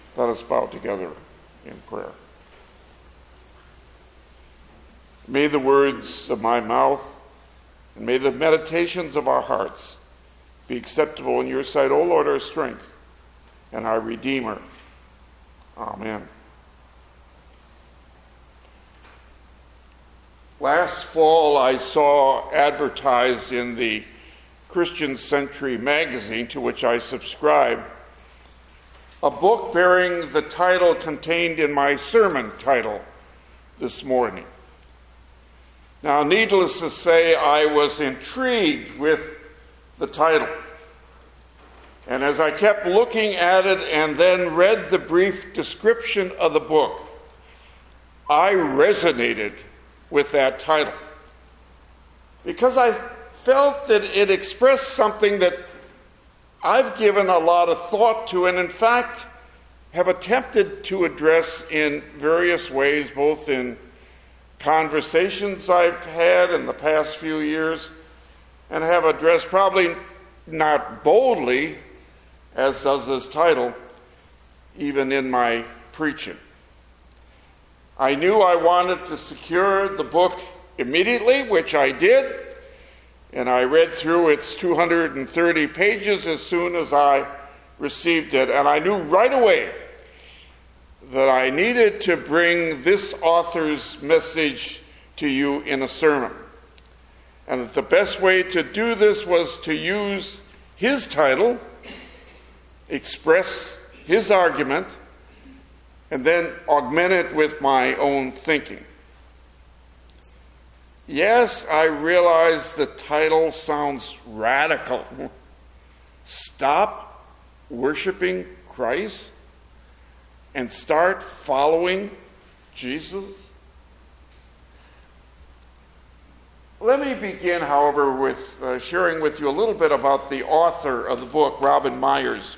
Let us bow together in prayer. May the words of my mouth and may the meditations of our hearts be acceptable in your sight, O Lord, our strength and our Redeemer. Amen. Last fall, I saw advertised in the Christian Century magazine, to which I subscribe, a book bearing the title contained in my sermon title this morning. Now, needless to say, I was intrigued with the title. And as I kept looking at it and then read the brief description of the book, I resonated with that title, because I felt that it expressed something that I've given a lot of thought to, and in fact have attempted to address in various ways, both in conversations I've had in the past few years, and have addressed, probably not boldly, as does this title, even in my preaching. I knew I wanted to secure the book immediately, which I did, and I read through its 230 pages as soon as I received it, and I knew right away that I needed to bring this author's message to you in a sermon, and that the best way to do this was to use his title, express his argument, and then augment it with my own thinking. Yes, I realize the title sounds radical. Stop worshiping Christ and start following Jesus? Let me begin, however, with sharing with you a little bit about the author of the book, Robin Myers.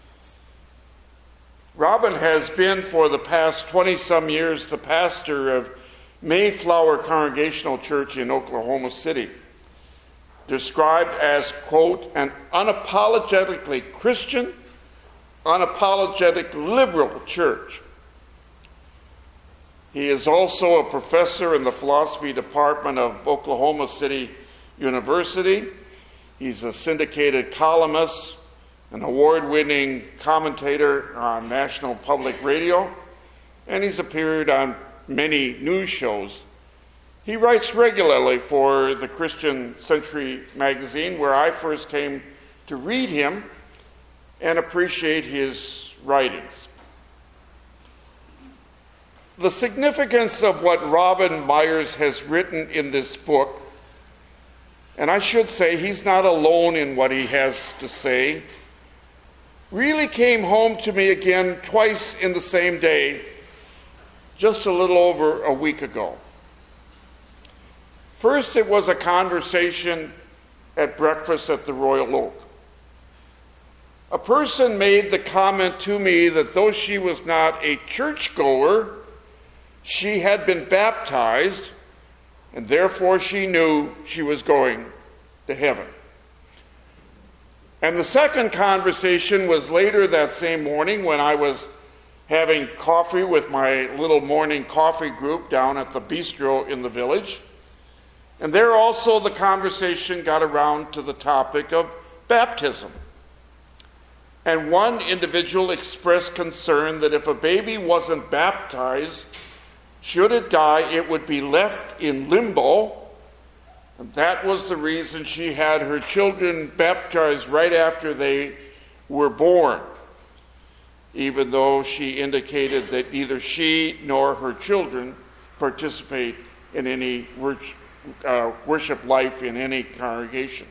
Robin has been, for the past 20-some years, the pastor of Mayflower Congregational Church in Oklahoma City, described as, quote, an unapologetically Christian, unapologetic liberal church. He is also a professor in the philosophy department of Oklahoma City University. He's a syndicated columnist, an award-winning commentator on National Public Radio, and he's appeared on many news shows. He writes regularly for the Christian Century magazine, where I first came to read him and appreciate his writings. The significance of what Robin Myers has written in this book, and I should say he's not alone in what he has to say, really came home to me again twice in the same day, just a little over a week ago. First, it was a conversation at breakfast at the Royal Oak. A person made the comment to me that though she was not a churchgoer, she had been baptized, and therefore she knew she was going to heaven. And the second conversation was later that same morning, when I was having coffee with my little morning coffee group down at the bistro in the village. And there also the conversation got around to the topic of baptism. And one individual expressed concern that if a baby wasn't baptized, should it die, it would be left in limbo. And that was the reason she had her children baptized right after they were born, even though she indicated that neither she nor her children participate in any worship life in any congregation.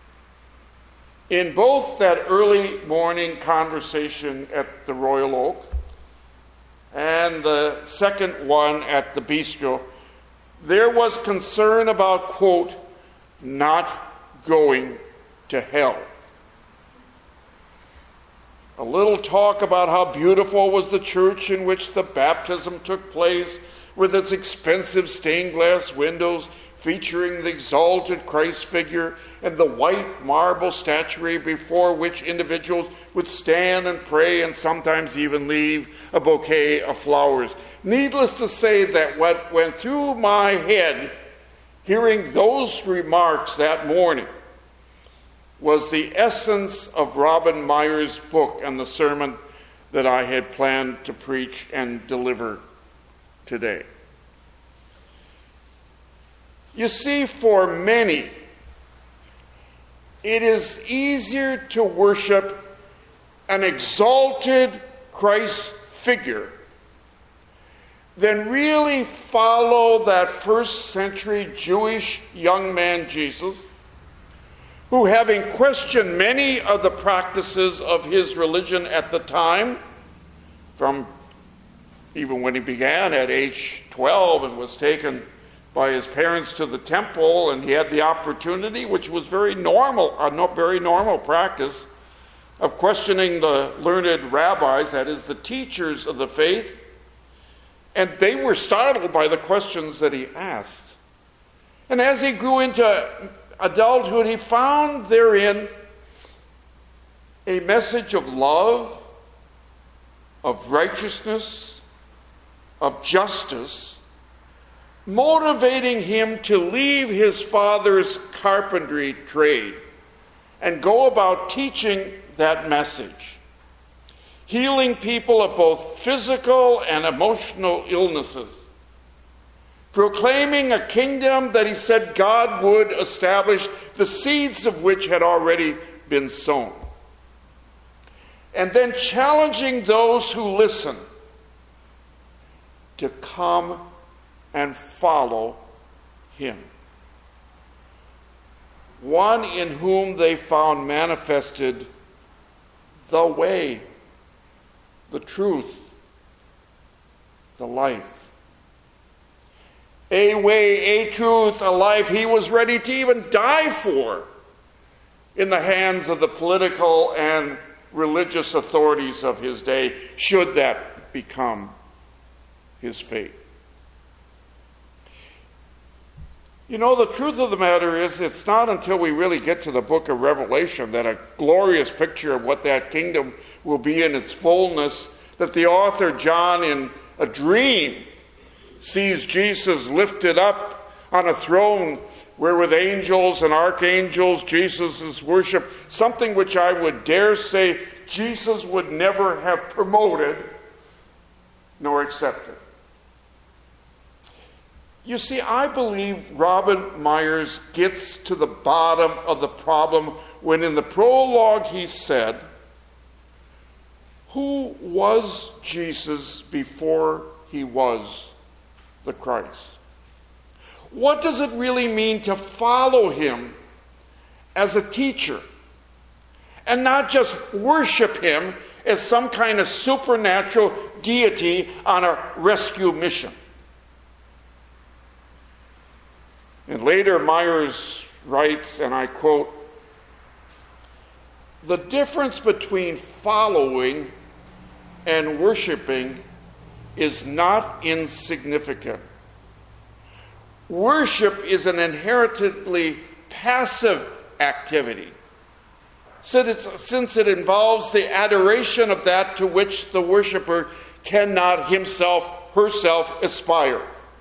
In both that early morning conversation at the Royal Oak and the second one at the bistro, there was concern about, quote, not going to hell. A little talk about how beautiful was the church in which the baptism took place, with its expensive stained glass windows, featuring the exalted Christ figure and the white marble statuary before which individuals would stand and pray and sometimes even leave a bouquet of flowers. Needless to say that what went through my head hearing those remarks that morning was the essence of Robin Meyer's book and the sermon that I had planned to preach and deliver today. You see, for many, it is easier to worship an exalted Christ figure than really follow that first century Jewish young man Jesus, who, having questioned many of the practices of his religion at the time, from even when he began at age 12 and was taken by his parents to the temple, and he had the opportunity, which was very normal, a very normal practice, of questioning the learned rabbis, that is, the teachers of the faith, and they were startled by the questions that he asked. And as he grew into adulthood, he found therein a message of love, of righteousness, of justice, motivating him to leave his father's carpentry trade and go about teaching that message, healing people of both physical and emotional illnesses, proclaiming a kingdom that he said God would establish, the seeds of which had already been sown, and then challenging those who listen to come and follow him. One in whom they found manifested the way, the truth, the life. A way, a truth, a life he was ready to even die for in the hands of the political and religious authorities of his day, should that become his fate. You know, the truth of the matter is, it's not until we really get to the book of Revelation that a glorious picture of what that kingdom will be in its fullness, that the author John, in a dream, sees Jesus lifted up on a throne where with angels and archangels Jesus is worshipped, something which I would dare say Jesus would never have promoted nor accepted. You see, I believe Robin Myers gets to the bottom of the problem when in the prologue he said, who was Jesus before he was the Christ? What does it really mean to follow him as a teacher and not just worship him as some kind of supernatural deity on a rescue mission? And later Myers writes, and I quote, "The difference between following and worshiping is not insignificant. Worship is an inherently passive activity, since it involves the adoration of that to which the worshiper cannot himself, herself aspire.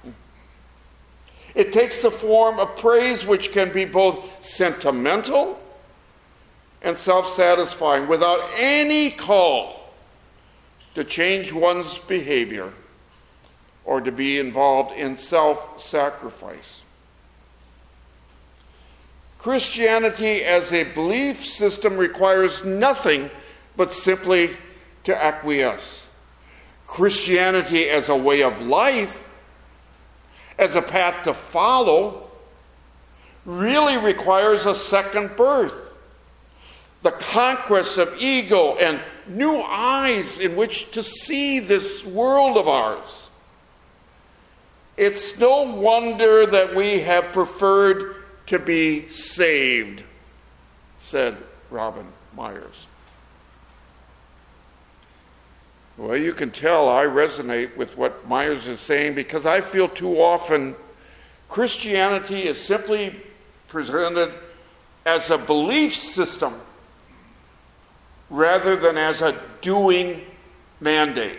It takes the form of praise which can be both sentimental and self-satisfying, without any call to change one's behavior or to be involved in self-sacrifice. Christianity as a belief system requires nothing but simply to acquiesce. Christianity as a way of life, as a path to follow, really requires a second birth, the conquest of ego and new eyes in which to see this world of ours. It's no wonder that we have preferred to be saved, said Robin Myers. Well, you can tell I resonate with what Myers is saying, because I feel too often Christianity is simply presented as a belief system rather than as a doing mandate.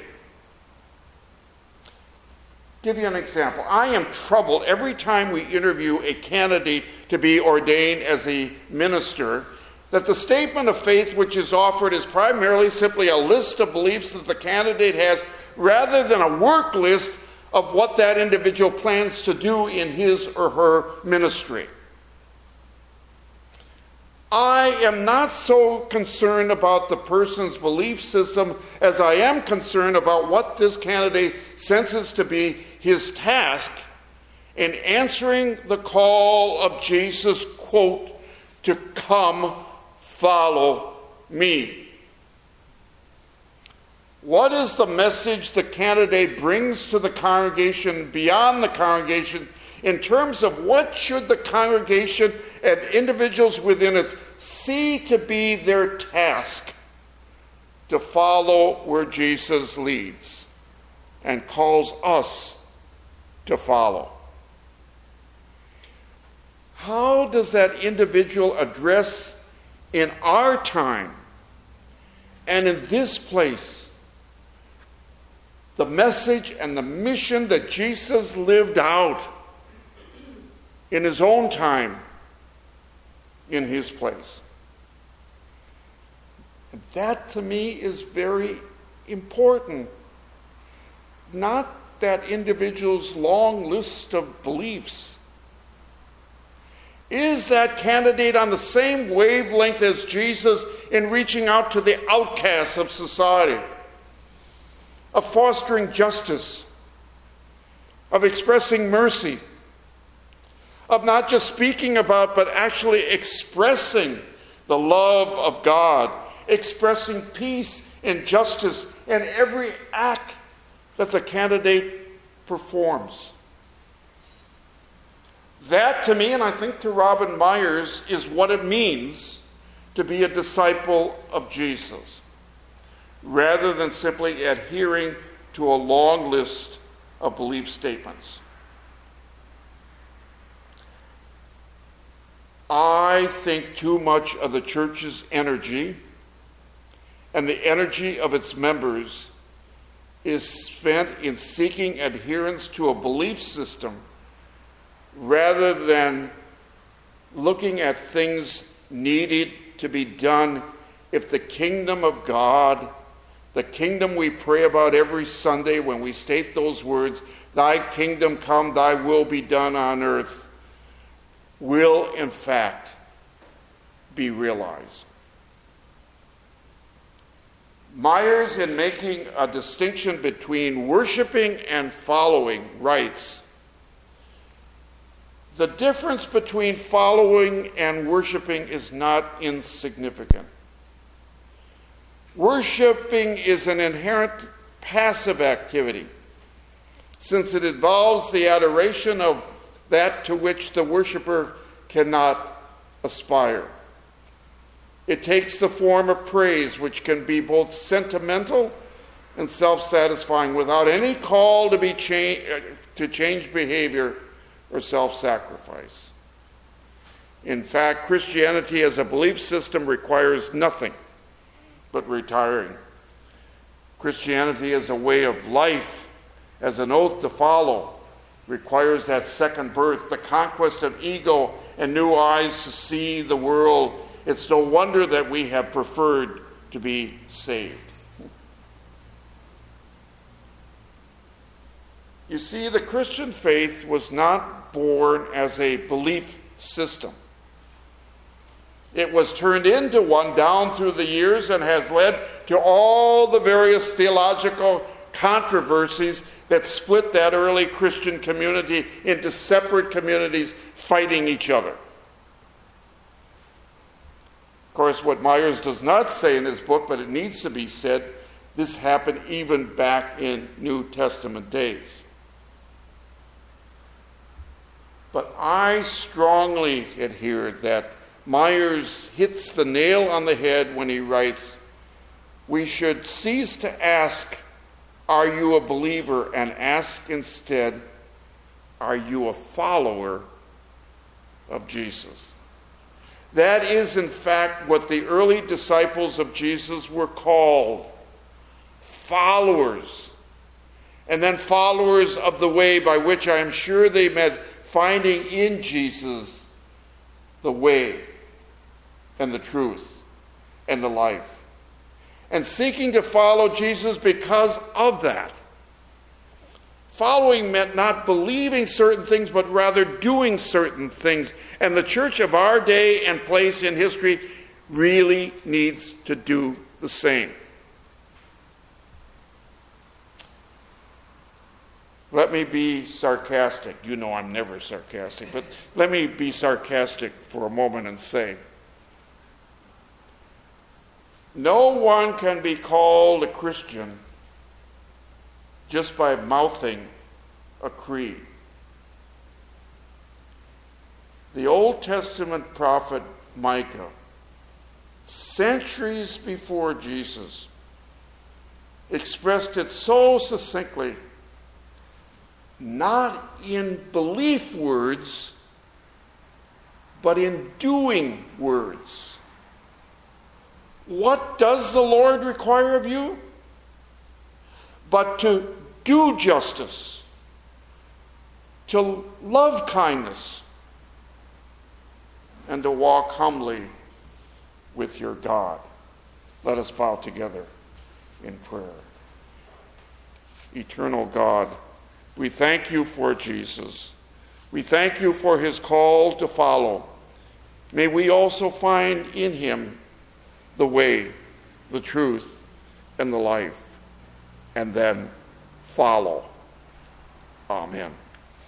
Give you an example. I am troubled every time we interview a candidate to be ordained as a minister that the statement of faith which is offered is primarily simply a list of beliefs that the candidate has rather than a work list of what that individual plans to do in his or her ministry. I am not so concerned about the person's belief system as I am concerned about what this candidate senses to be his task in answering the call of Jesus, quote, to come follow me. What is the message the candidate brings to the congregation, beyond the congregation, in terms of what should the congregation and individuals within it see to be their task to follow where Jesus leads and calls us to follow? How does that individual address in our time and in this place the message and the mission that Jesus lived out in his own time, in his place? And that to me is very important. Not that individual's long list of beliefs. Is that candidate on the same wavelength as Jesus in reaching out to the outcasts of society, of fostering justice, of expressing mercy, of not just speaking about but actually expressing the love of God, expressing peace and justice in every act that the candidate performs? That to me, and I think to Robin Myers, is what it means to be a disciple of Jesus, rather than simply adhering to a long list of belief statements. I think too much of the church's energy and the energy of its members is spent in seeking adherence to a belief system rather than looking at things needed to be done if the kingdom of God, the kingdom we pray about every Sunday when we state those words, thy kingdom come, thy will be done on earth, will in fact be realized. Myers, in making a distinction between worshiping and following, writes, the difference between following and worshiping is not insignificant. Worshiping is an inherent passive activity, since it involves the adoration of that to which the worshiper cannot aspire. It takes the form of praise, which can be both sentimental and self-satisfying, without any call to change behavior or self-sacrifice. In fact, Christianity as a belief system requires nothing but retiring. Christianity as a way of life, as an oath to follow, requires that second birth, the conquest of ego and new eyes to see the world. It's no wonder that we have preferred to be saved. You see, the Christian faith was not born as a belief system. It was turned into one down through the years and has led to all the various theological controversies that split that early Christian community into separate communities fighting each other. Of course, what Myers does not say in his book, but it needs to be said, this happened even back in New Testament days. But I strongly adhere that Myers hits the nail on the head when he writes, we should cease to ask, are you a believer? And ask instead, Are you a follower of Jesus? That is, in fact, what the early disciples of Jesus were called. Followers. And then followers of the way, by which I am sure they meant finding in Jesus the way and the truth and the life. And seeking to follow Jesus because of that. Following meant not believing certain things, but rather doing certain things. And the church of our day and place in history really needs to do the same. Let me be sarcastic. You know I'm never sarcastic, but let me be sarcastic for a moment and say, no one can be called a Christian just by mouthing a creed. The Old Testament prophet Micah, centuries before Jesus, expressed it so succinctly, not in belief words, but in doing words. What does the Lord require of you? But to do justice, to love kindness, and to walk humbly with your God. Let us bow together in prayer. Eternal God, we thank you for Jesus. We thank you for his call to follow. May we also find in him the way, the truth, and the life, and then follow. Amen.